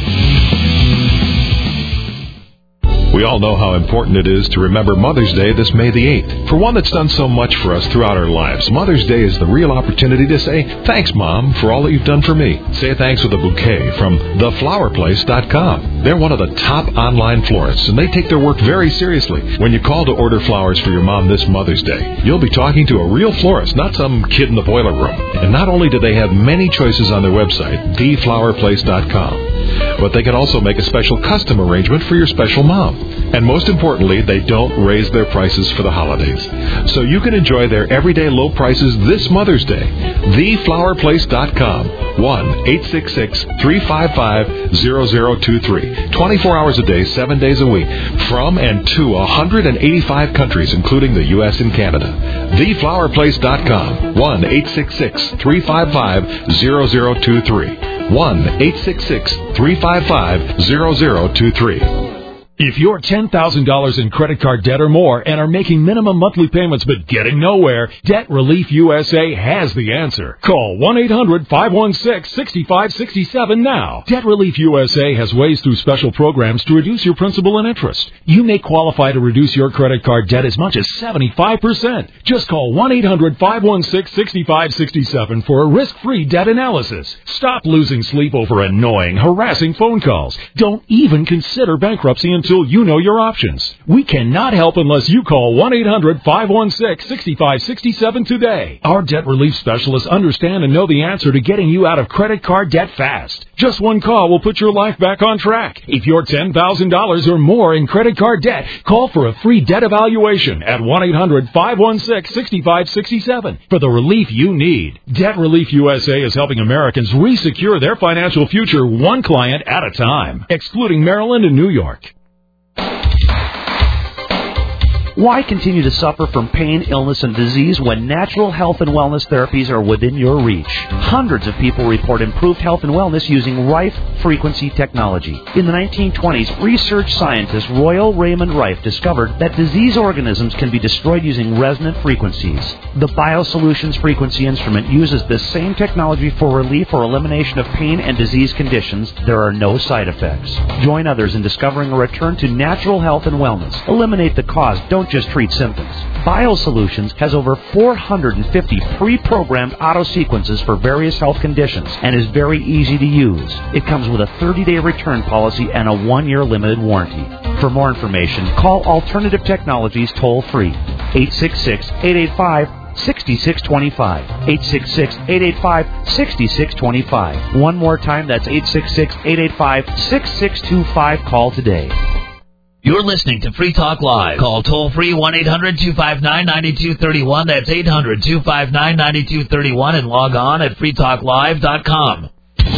We all know how important it is to remember Mother's Day this May the eighth. For one that's done so much for us throughout our lives, Mother's Day is the real opportunity to say, thanks, Mom, for all that you've done for me. Say thanks with a bouquet from the flower place dot com. They're one of the top online florists, and they take their work very seriously. When you call to order flowers for your mom this Mother's Day, you'll be talking to a real florist, not some kid in the boiler room. And not only do they have many choices on their website, the flower place dot com, but they can also make a special custom arrangement for your special mom. And most importantly, they don't raise their prices for the holidays. So you can enjoy their everyday low prices this Mother's Day. the flower place dot com. one eight six six three five five zero zero two three. twenty-four hours a day, seven days a week. From and to one hundred eighty-five countries, including the U S and Canada. the flower place dot com. one eight six six three five five zero zero two three. one eight six six three five five zero zero two three. If you're ten thousand dollars in credit card debt or more and are making minimum monthly payments but getting nowhere, Debt Relief U S A has the answer. Call one eight hundred five one six six five six seven now. Debt Relief U S A has ways through special programs to reduce your principal and interest. You may qualify to reduce your credit card debt as much as seventy-five percent. Just call one eight hundred five one six six five six seven for a risk-free debt analysis. Stop losing sleep over annoying, harassing phone calls. Don't even consider bankruptcy until until you know your options. We cannot help unless you call one eight hundred five one six six five six seven today. Our debt relief specialists understand and know the answer to getting you out of credit card debt fast. Just one call will put your life back on track. If you're ten thousand dollars or more in credit card debt, call for a free debt evaluation at one eight hundred five one six six five six seven for the relief you need. Debt Relief U S A is helping Americans re-secure their financial future one client at a time, excluding Maryland and New York. Why continue to suffer from pain, illness, and disease when natural health and wellness therapies are within your reach? Hundreds of people report improved health and wellness using Rife frequency technology. In the nineteen twenties, research scientist Royal Raymond Rife discovered that disease organisms can be destroyed using resonant frequencies. The BioSolutions frequency instrument uses this same technology for relief or elimination of pain and disease conditions. There are no side effects. Join others in discovering a return to natural health and wellness. Eliminate the cause. Don't just treat symptoms. BioSolutions has over four hundred fifty pre-programmed auto-sequences for various health conditions and is very easy to use. It comes with a thirty-day return policy and a one-year limited warranty. For more information, call Alternative Technologies toll-free, eight six six, eight eight five, six six two five, eight six six, eight eight five, six six two five. One more time, that's eight six six, eight eight five, six six two five. Call today. You're listening to Free Talk Live. Call toll-free one eight hundred two five nine nine two three one. That's eight hundred two five nine nine two three one. And log on at free talk live dot com.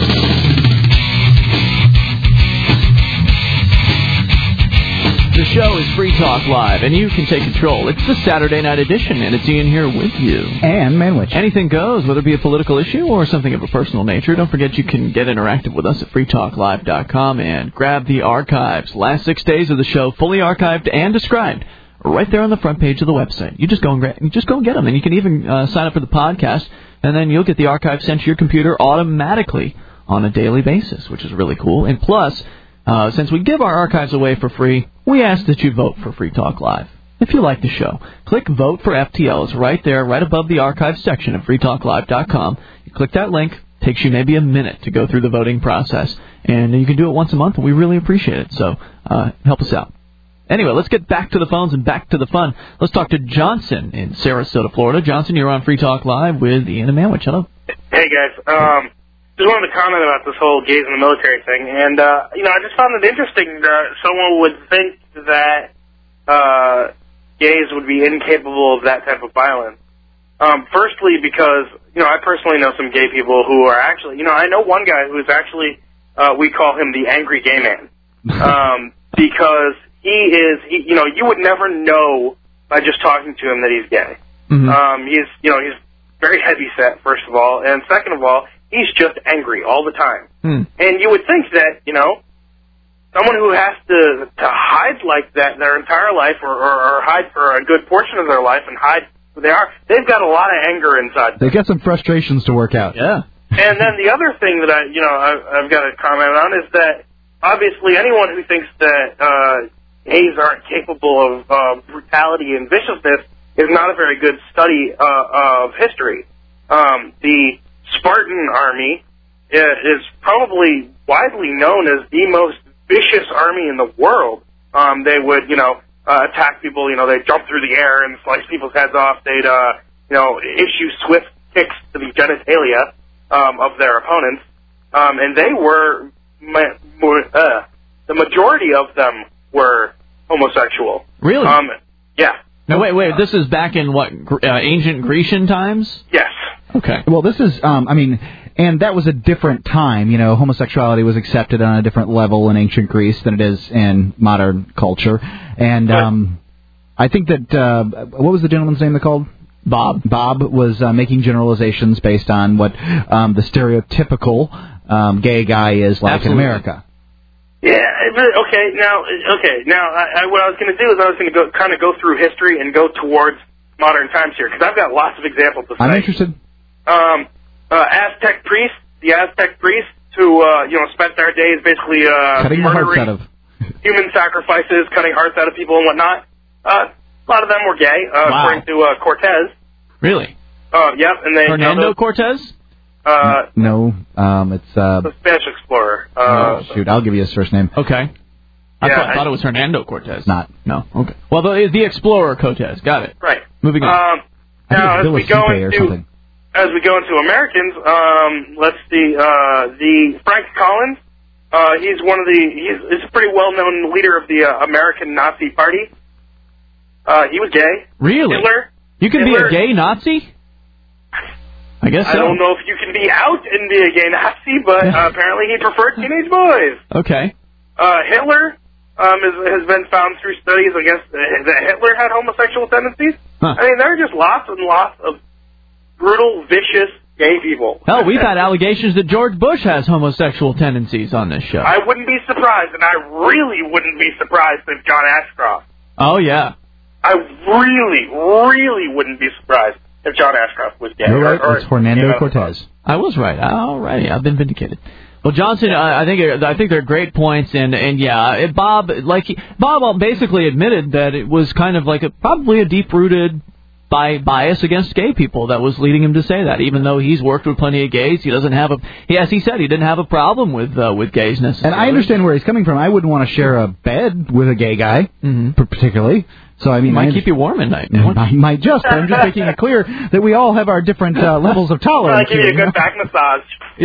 The show is Free Talk Live, and you can take control. It's the Saturday night edition, and it's Ian here with you. And Manwich. Anything goes, whether it be a political issue or something of a personal nature. Don't forget you can get interactive with us at free talk live dot com and grab the archives. Last six days of the show, fully archived and described, right there on the front page of the website. You just go and, gra- you just go and get them, and you can even uh, sign up for the podcast, and then you'll get the archive sent to your computer automatically on a daily basis, which is really cool. And plus, Uh, since we give our archives away for free, we ask that you vote for Free Talk Live. If you like the show, click Vote for F T L. It's right there, right above the archives section of free talk live dot com. You click that link. Takes you maybe a minute to go through the voting process. And you can do it once a month, and we really appreciate it. So uh, help us out. Anyway, let's get back to the phones and back to the fun. Let's talk to Johnson in Sarasota, Florida. Johnson, you're on Free Talk Live with Ian and Manwich. Hello. Hey, guys. Um... Just wanted to comment about this whole gays in the military thing, and, uh, you know, I just found it interesting that someone would think that uh, gays would be incapable of that type of violence. Um, firstly, because, you know, I personally know some gay people who are actually, you know, I know one guy who is actually, uh, we call him the angry gay man, um, because he is, he, you know, you would never know by just talking to him that he's gay. Mm-hmm. Um, he's, you know, he's very heavy set, first of all, and second of all, he's just angry all the time. Hmm. And you would think that, you know, someone who has to to hide like that their entire life, or, or, or hide for a good portion of their life and hide who they are, they've got a lot of anger inside. They've got some frustrations to work out. Yeah. And then the other thing that I, you know, I, I've got to comment on is that obviously anyone who thinks that uh, gays aren't capable of uh, brutality and viciousness is not a very good study uh, of history. Um, the Spartan army is probably widely known as the most vicious army in the world. Um, they would, you know, uh, attack people. You know, they'd jump through the air and slice people's heads off. They'd, uh, you know, issue swift kicks to the genitalia um, of their opponents. Um, and they were, ma- more, uh, the majority of them were homosexual. Really? Um, yeah. No, wait, wait. This is back in what, uh, ancient Grecian times? Yes. Okay. Well, this is, um, I mean, and that was a different time. You know, homosexuality was accepted on a different level in ancient Greece than it is in modern culture. And um, I think that, uh, what was the gentleman's name they called? Bob. Bob was uh, making generalizations based on what um, the stereotypical um, gay guy is like Absolutely. in America. Yeah. Okay. Now, okay. Now, I, I, what I was going to do is I was going to go kind of go through history and go towards modern times here because I've got lots of examples to I'm cite. interested. Um, uh, Aztec priests, the Aztec priests who, uh, you know, spent their days basically uh, Cutting the hearts murdering out of. human sacrifices, cutting hearts out of people and whatnot. Uh, a lot of them were gay, uh, Wow. according to uh, Cortez. Really? Uh, yep, and they Hernando you know, Cortez? Uh, No, um, it's uh, the Spanish explorer. Uh, oh, shoot. I'll give you his first name. Okay. I, Yeah, thought, I- thought it was Hernando Cortez. Not. No. Okay. Well, the, the explorer Cortez. Got it. Right. Moving on. Um, I think now, it's as Bill we go Acepe or into something. as we go into Americans, um, let's see. Uh, the Frank Collins. Uh, he's one of the. He's, he's a pretty well-known leader of the uh, American Nazi Party. Uh, he was gay. Really? Hitler. You can Hitler, be a gay Nazi? I guess so. I don't know if you can be out and be a gay Nazi, but uh, apparently he preferred teenage boys. Okay. Uh, Hitler um, is, has been found through studies, I guess, that Hitler had homosexual tendencies. Huh. I mean, there are just lots and lots of brutal, vicious gay people. Hell, we've had allegations that George Bush has homosexual tendencies on this show. I wouldn't be surprised, and I really wouldn't be surprised if John Ashcroft. Oh, yeah. I really, really wouldn't be surprised if John Ashcroft was gay. You're right. Or, or, It's Hernando you know, Cortez. I was right. All righty. I've been vindicated. Well, Johnson, I I think I think they're great points, and and yeah, it, Bob like he, Bob basically admitted that it was kind of like a, probably a deep-rooted bi- bias against gay people that was leading him to say that. Even though he's worked with plenty of gays, he doesn't have a. He, as he said, he didn't have a problem with uh, with gays necessarily. And I understand where he's coming from. I wouldn't want to share a bed with a gay guy, Mm-hmm. p- particularly. So I mean, It might I keep you warm at night. I might just, but I'm just making it clear that we all have our different uh, levels of I'll tolerance. give you a here, good back massage.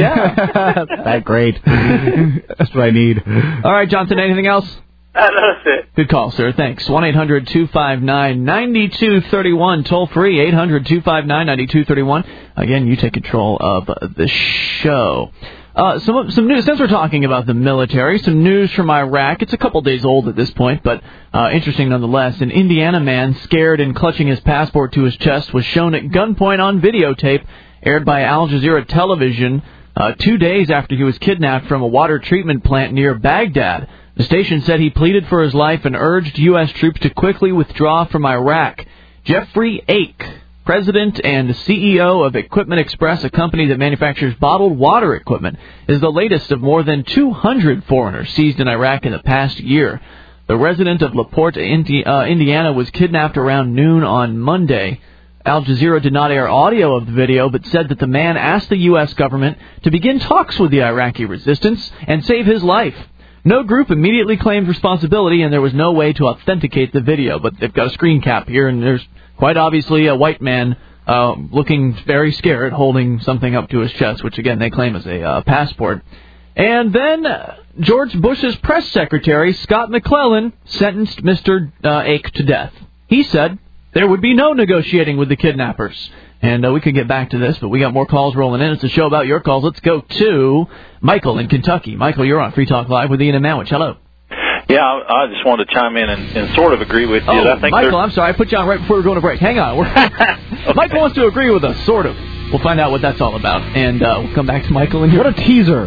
Yeah. That's great. That's what I need. All right, Johnson, anything else? Uh, that's it. Good call, sir. Thanks. one eight hundred two five nine nine two three one. Toll free, eight hundred two five nine nine two three one. Again, you take control of the show. Uh, some some news, since we're talking about the military, some news from Iraq. It's a couple days old at this point, but uh, interesting nonetheless. An Indiana man, scared and clutching his passport to his chest, was shown at gunpoint on videotape aired by Al Jazeera television uh, two days after he was kidnapped from a water treatment plant near Baghdad. The station said he pleaded for his life and urged U S troops to quickly withdraw from Iraq. Jeffrey Ake, president and C E O of Equipment Express, a company that manufactures bottled water equipment, is the latest of more than two hundred foreigners seized in Iraq in the past year. The resident of LaPorte, Indi- uh, Indiana, was kidnapped around noon on Monday. Al Jazeera did not air audio of the video, but said that the man asked the U S government to begin talks with the Iraqi resistance and save his life. No group immediately claimed responsibility, and there was no way to authenticate the video, but they've got a screen cap here, and there's quite obviously a white man uh, looking very scared, holding something up to his chest, which, again, they claim is a uh, passport. And then uh, George Bush's press secretary, Scott McClellan, sentenced Mister Uh, Ake to death. He said there would be no negotiating with the kidnappers. And uh, we could get back to this, but we got more calls rolling in. It's a show about your calls. Let's go to Michael in Kentucky. Michael, you're on Free Talk Live with Ian and Manwich. Hello. Yeah, I, I just wanted to chime in and, and sort of agree with you. Oh, I think Michael, I'm sorry. I put you on right before we were going to break. Hang on. We're Michael wants to agree with us, sort of. We'll find out what that's all about. And uh, we'll come back to Michael. And what a teaser.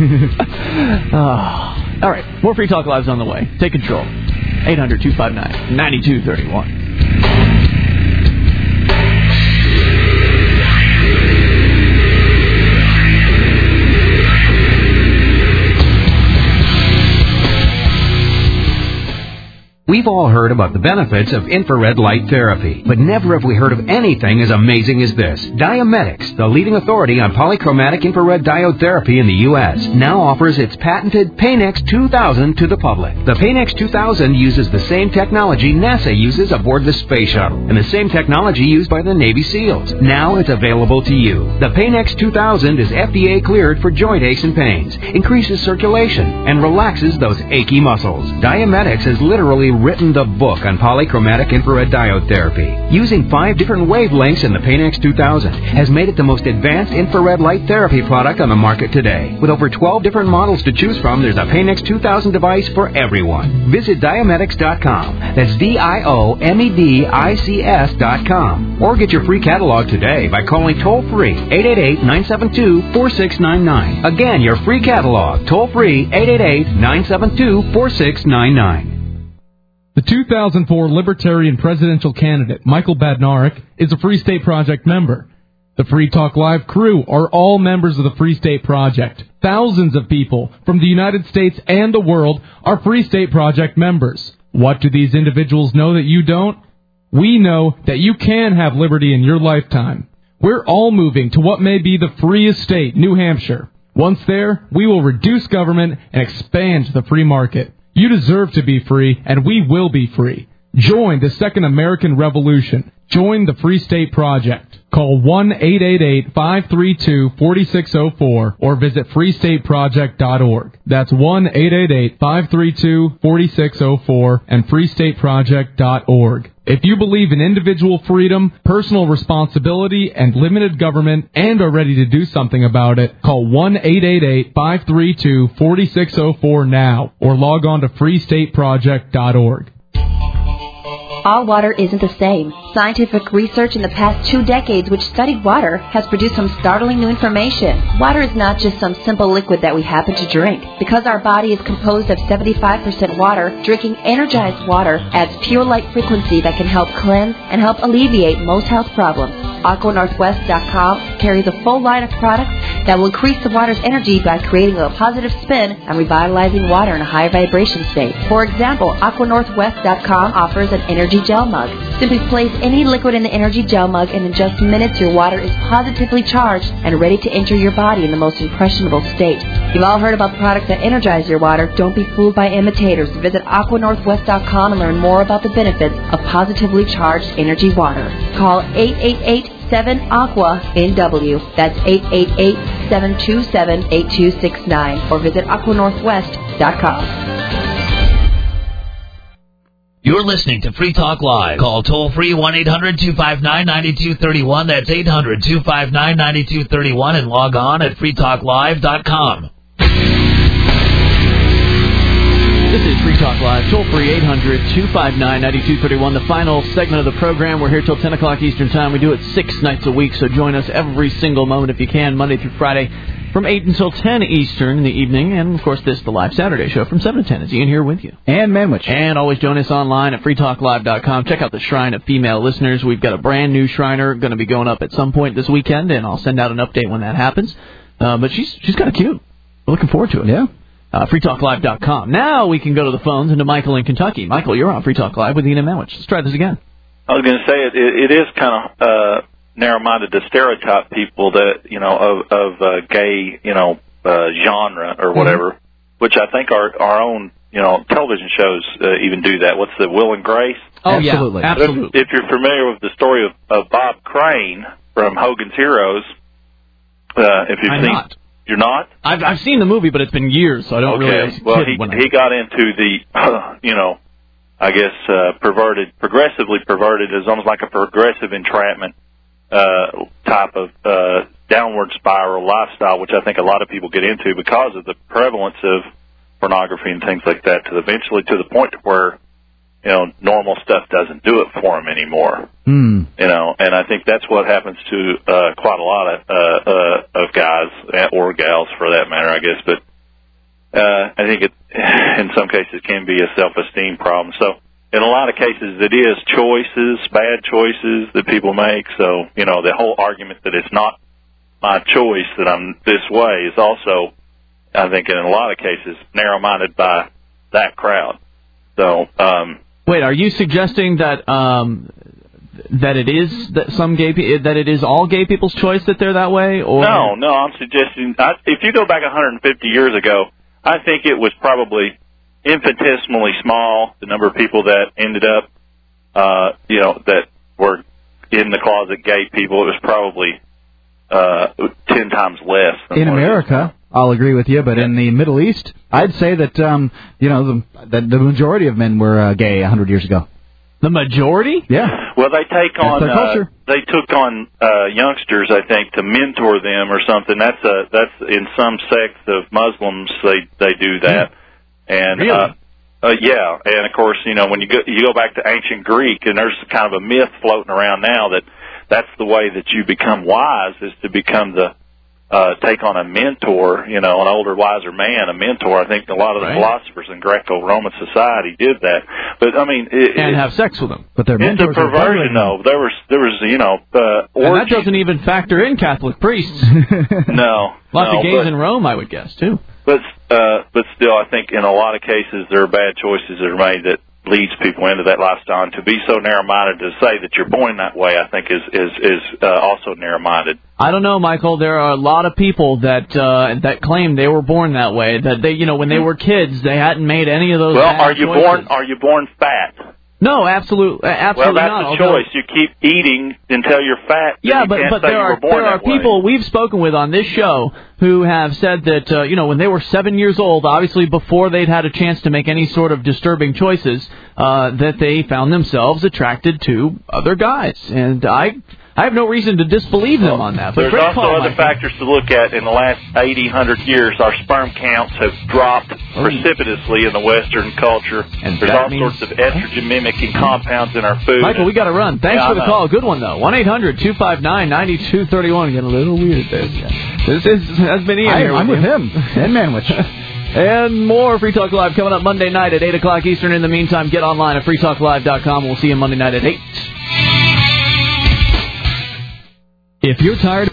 uh, all right. More Free Talk Live's on the way. Take control. eight hundred two five nine nine two three one. We've all heard about the benefits of infrared light therapy, but never have we heard of anything as amazing as this. Diametics, the leading authority on polychromatic infrared diode therapy in the U S, now offers its patented Paynex two thousand to the public. The Paynex two thousand uses the same technology NASA uses aboard the space shuttle, and the same technology used by the Navy SEALs. Now it's available to you. The Paynex two thousand is F D A cleared for joint aches and pains, increases circulation, and relaxes those achy muscles. Diametics has literally written the book on polychromatic infrared diode therapy. Using five different wavelengths in the Paynex two thousand has made it the most advanced infrared light therapy product on the market today. With over twelve different models to choose from, there's a Paynex two thousand device for everyone. Visit diametics dot com. That's D I O M E D I C S dot com. Or get your free catalog today by calling toll-free eight eight eight, nine seven two, four six nine nine. Again, your free catalog, toll-free eight eight eight, nine seven two, four six nine nine. The two thousand four Libertarian presidential candidate, Michael Badnarik, is a Free State Project member. The Free Talk Live crew are all members of the Free State Project. Thousands of people from the United States and the world are Free State Project members. What do these individuals know that you don't? We know that you can have liberty in your lifetime. We're all moving to what may be the freest state, New Hampshire. Once there, we will reduce government and expand the free market. You deserve to be free, and we will be free. Join the Second American Revolution. Join the Free State Project. Call one eight eight eight, five three two, four six zero four or visit free state project dot org. That's one eight eight eight, five three two, four six zero four and free state project dot org. If you believe in individual freedom, personal responsibility, and limited government, and are ready to do something about it, call one eight eight eight, five three two, four six zero four now or log on to free state project dot org. All water isn't the same. Scientific research in the past two decades which studied water has produced some startling new information. Water is not just some simple liquid that we happen to drink. Because our body is composed of seventy-five percent water, drinking energized water adds pure light frequency that can help cleanse and help alleviate most health problems. Aqua Northwest dot com carries a full line of products that will increase the water's energy by creating a positive spin and revitalizing water in a high vibration state. For example, Aqua Northwest dot com offers an energy gel mug. Simply place any liquid in the energy gel mug and in just minutes your water is positively charged and ready to enter your body in the most impressionable state. You've all heard about products that energize your water. Don't be fooled by imitators. Visit Aqua Northwest dot com and learn more about the benefits of positively charged energy water. Call eight eight eight, seven, aqua N W. That's eight eight eight, seven two seven, eight two six nine or visit aqua northwest dot com. You're listening to Free Talk Live. Call toll-free one eight hundred two five nine nine two three one. That's eight hundred two five nine nine two three one and log on at free talk live dot com. This is Free Talk Live, toll-free eight hundred two five nine nine two three one, the final segment of the program. We're here till ten o'clock Eastern Time. We do it six nights a week, so join us every single moment if you can, Monday through Friday, from eight until ten Eastern in the evening. And, of course, this is the live Saturday show from seven to ten. It's Ian here with you. And Manwich. And always join us online at free talk live dot com. Check out the Shrine of Female Listeners. We've got a brand new Shriner going to be going up at some point this weekend, and I'll send out an update when that happens. Uh, but she's she's kind of cute. We're looking forward to it. Yeah. Uh, free talk live dot com. Now we can go to the phones and to Michael in Kentucky. Michael, you're on Free Talk Live with Ian and Manwich. Let's try this again. I was going to say it, it, it is kind of uh, narrow-minded to stereotype people that, you know, of, of uh, gay, you know, uh, genre or whatever, mm-hmm. which I think our our own, you know, television shows uh, even do that. What's the Will and Grace? Oh, absolutely. Yeah, absolutely. If, if you're familiar with the story of, of Bob Crane from Hogan's Heroes, uh, if you've I'm seen... not. You're not? I've I've seen the movie, but it's been years, so I don't okay. really... Okay, well, he, he got into the, uh, you know, I guess, uh, perverted, progressively perverted, is almost like a progressive entrapment uh, type of uh, downward spiral lifestyle, which I think a lot of people get into because of the prevalence of pornography and things like that, to eventually to the point where, you know, normal stuff doesn't do it for them anymore. Mm. You know, and I think that's what happens to uh, quite a lot of uh, uh, of guys or gals, for that matter, I guess. But uh, I think it, in some cases, it can be a self-esteem problem. So in a lot of cases, it is choices, bad choices that people make. So, you know, the whole argument that it's not my choice that I'm this way is also, I think, in a lot of cases, narrow-minded by that crowd. So, um, wait, are you suggesting that um, that it is that some gay pe- that it is all gay people's choice that they're that way? Or no, no, I'm suggesting I, if you go back one hundred fifty years ago, I think it was probably infinitesimally small, the number of people that ended up, uh, you know, that were in the closet gay people. It was probably uh, ten times less. Than in America, I'll agree with you, but in the Middle East, I'd say that, um, you know, the, that the majority of men were uh, gay one hundred years ago. The majority? Yeah. Well, they take That's on, their culture. uh, they took on uh, youngsters, I think, to mentor them or something. That's a, that's in some sects of Muslims, they, they do that. And, really? uh, uh, yeah, and of course, you know, when you go, you go back to ancient Greek, and there's kind of a myth floating around now that that's the way that you become wise, is to become the, uh, take on a mentor, you know, an older, wiser man, a mentor. I think a lot of the Right. philosophers in Greco-Roman society did that. But, I mean... It, and it, have sex with them. But their it's a mentors are perversion, though. There was, there was, you know... Uh, And that doesn't even factor in Catholic priests. no. Lots no, of gays but, in Rome, I would guess, too. But, uh, but still, I think in a lot of cases there are bad choices that are made that leads people into that lifestyle. And to be so narrow-minded to say that you're born that way, I think is is is uh, also narrow-minded. I don't know, Michael. There are a lot of people that uh, that claim they were born that way. That they, you know, when they were kids, they hadn't made any of those. Well, bad are you choices. born? Are you born fat? No, absolutely, absolutely well, that's not. a although- choice. You keep eating until you're fat. Yeah, you but can't but say there you are were born there are that way. people we've spoken with on this show who have said that uh, you know, when they were seven years old, obviously before they'd had a chance to make any sort of disturbing choices, uh, that they found themselves attracted to other guys, and I I have no reason to disbelieve them on that. But There's great also call, other Michael. factors to look at. In the last eighty, one hundred years, our sperm counts have dropped precipitously in the Western culture. And There's that all means- sorts of estrogen-mimicking compounds in our food. Michael, we got to run. Thanks Yeah, for I the know. call. Good one, though. one eight hundred two five nine nine two three one. Getting a little weird there. This is, has been Ian I, here I'm with with you. him. And Manwich. And more Free Talk Live coming up Monday night at eight o'clock Eastern. In the meantime, get online at free talk live dot com. We'll see you Monday night at eight. If you're tired...